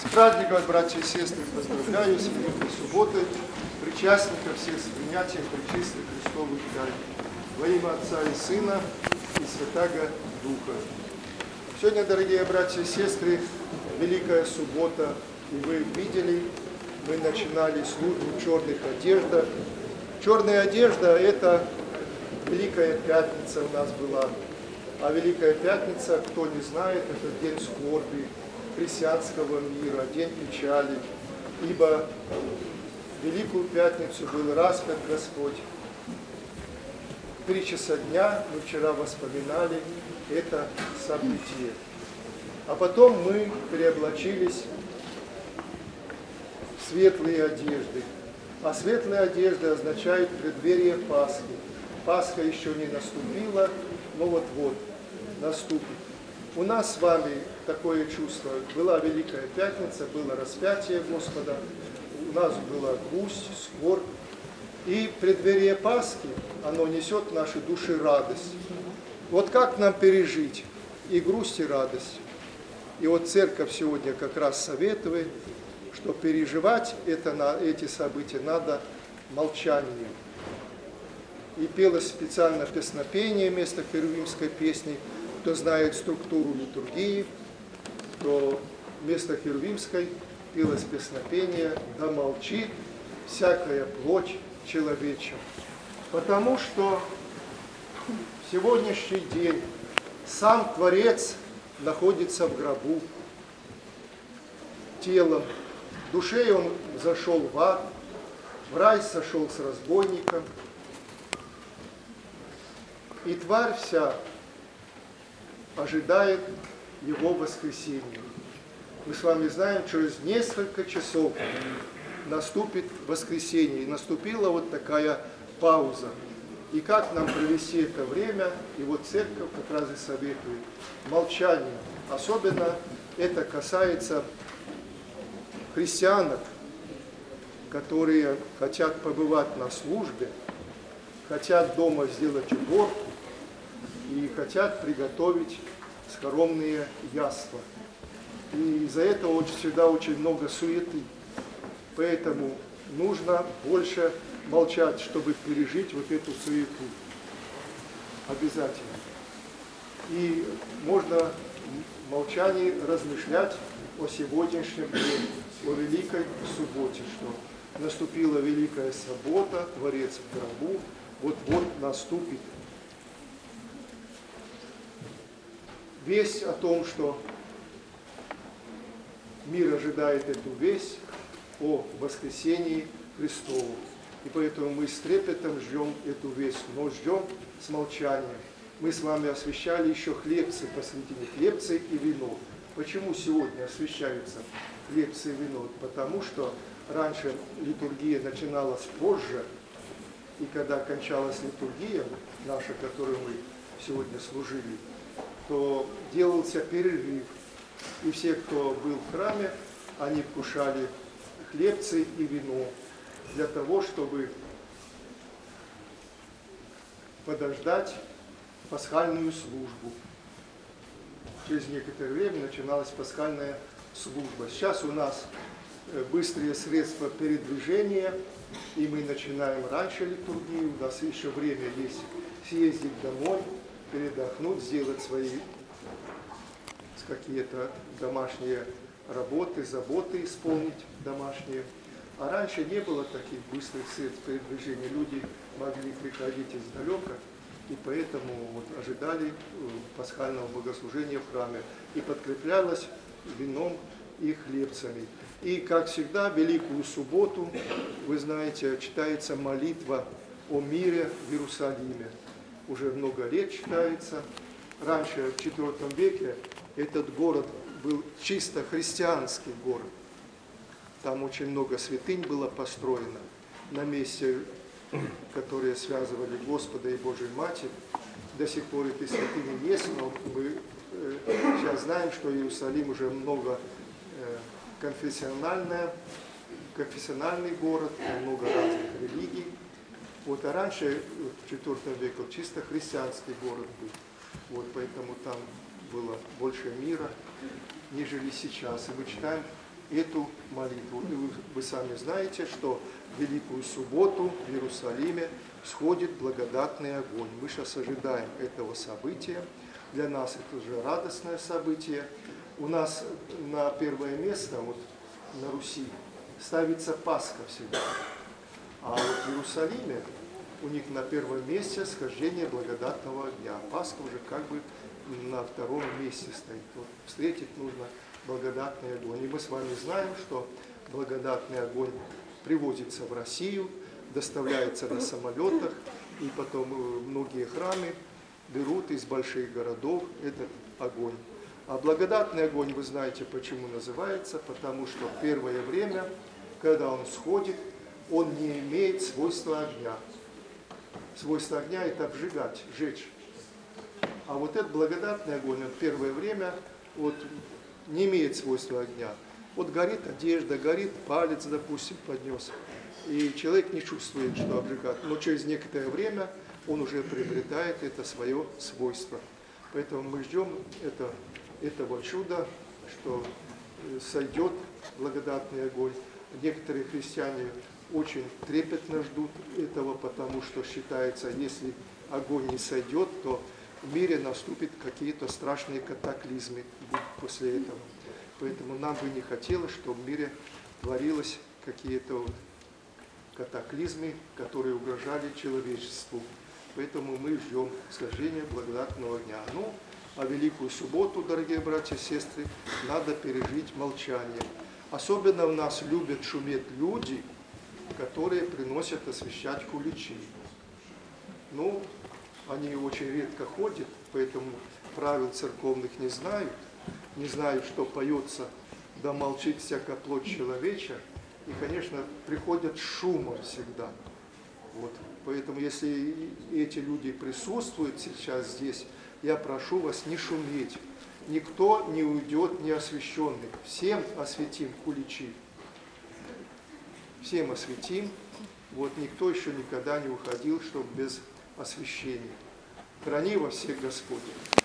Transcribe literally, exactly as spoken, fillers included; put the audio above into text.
Праздником, братья и сестры, поздравляю с Великой Субботой, причастников всех с принятием Пречистой Христовой Тайны. Во имя Отца и Сына и Святаго Духа. Сегодня, дорогие братья и сестры, Великая Суббота, и вы видели, мы начинали службу в черных одеждах. Черная одежда – это Великая Пятница у нас была. А Великая Пятница, кто не знает, это день скорби христианского мира, день печали. Ибо в Великую Пятницу был распят Господь. Три часа дня мы вчера вспоминали это событие. А потом мы переоблачились в светлые одежды. А светлые одежды означают преддверие Пасхи. Пасха еще не наступила, но вот-вот наступит. У нас с вами такое чувство. Была Великая Пятница, было распятие Господа, у нас была грусть, скорбь. И преддверие Пасхи, оно несет в наши души радость. Вот как нам пережить и грусть, и радость? И вот Церковь сегодня как раз советует, что переживать это, на, эти события надо молчанием. И пелось специально песнопение вместо херувимской песни. Кто знает структуру литургии, то вместо херувимской пелось песнопение «Да молчит всякая плоть человечья». Потому что в сегодняшний день сам Творец находится в гробу телом. В душе он зашел в ад, в рай сошел с разбойником. И тварь вся ожидает его воскресения. Мы с вами знаем, через несколько часов наступит воскресенье. И наступила вот такая пауза. И как нам провести это время? И вот Церковь как раз и советует молчание. Особенно это касается христианок, которые хотят побывать на службе, хотят дома сделать уборку и хотят приготовить скоромные яства. И из-за этого всегда очень много суеты. Поэтому нужно больше молчать, чтобы пережить вот эту суету. Обязательно. И можно в молчании размышлять о сегодняшнем дне, о Великой Субботе, что наступила Великая Суббота, Творец в гробу, вот-вот наступит. Весть о том, что мир ожидает эту весть о воскресении Христову. И поэтому мы с трепетом ждем эту весть, но ждем с молчанием. Мы с вами освящали еще хлебцы посредине, хлебцы и вино. Почему сегодня освящаются хлебцы и вино? Потому что раньше литургия начиналась позже, и когда кончалась литургия наша, которую мы сегодня служили, то делался перерыв. И все, кто был в храме, они вкушали хлебцы и вино для того, чтобы подождать пасхальную службу. Через некоторое время начиналась пасхальная служба. Сейчас у нас быстрые средства передвижения, и мы начинаем раньше литургию. У нас еще время есть съездить домой, передохнуть, сделать свои какие-то домашние работы, заботы исполнить домашние. А раньше не было таких быстрых средств передвижения. Люди могли приходить издалека, и поэтому вот ожидали пасхального богослужения в храме. И подкреплялось вином и хлебцами. И, как всегда, в Великую Субботу, вы знаете, читается молитва о мире в Иерусалиме. Уже много лет читается. Раньше, в четвёртом веке, этот город был чисто христианский город. Там очень много святынь было построено на месте, которые связывали Господа и Божию Матерь. До сих пор эти святыни есть, но мы э, сейчас знаем, что Иерусалим уже много э, конфессиональная, конфессиональный город, много разных религий. Вот, а раньше, в четвёртом веке, чисто христианский город был. Вот, поэтому там было больше мира, нежели сейчас. И мы читаем эту молитву. И вы, вы сами знаете, что в Великую Субботу в Иерусалиме сходит благодатный огонь. Мы сейчас ожидаем этого события. Для нас это уже радостное событие. У нас на первое место, вот на Руси, ставится Пасха всегда. А вот в Иерусалиме у них на первом месте схождение благодатного огня. Пасха уже как бы на втором месте стоит. Вот встретить нужно благодатный огонь. И мы с вами знаем, что благодатный огонь привозится в Россию, доставляется на самолетах, и потом многие храмы берут из больших городов этот огонь. А благодатный огонь, вы знаете, почему называется? Потому что в первое время, когда он сходит, он не имеет свойства огня. Свойство огня – это обжигать, жечь. А вот этот благодатный огонь, он в первое время вот, не имеет свойства огня. Вот горит одежда, горит палец, допустим, поднес. И человек не чувствует, что обжигает. Но через некоторое время он уже приобретает это свое свойство. Поэтому мы ждем это, этого чуда, что сойдет благодатный огонь. Некоторые христиане очень трепетно ждут этого, потому что считается, если огонь не сойдет, то в мире наступят какие-то страшные катаклизмы после этого. Поэтому нам бы не хотелось, чтобы в мире творилось какие-то катаклизмы, которые угрожали человечеству. Поэтому мы ждем схождения благодатного огня. Ну, а Великую Субботу, дорогие братья и сестры, надо пережить молчание. Особенно у нас любят шуметь люди, которые приносят освящать куличи. Ну, они очень редко ходят, поэтому правил церковных не знают, не знают, что поется «Да молчит всяка плоть человеча», и, конечно, приходят с шумом всегда. Вот. Поэтому, если эти люди присутствуют сейчас здесь, я прошу вас не шуметь. Никто не уйдет неосвященный. Всем осветим куличи. Всем осветим. Вот никто еще никогда не уходил, чтобы без освящения. Храни вас всех Господь.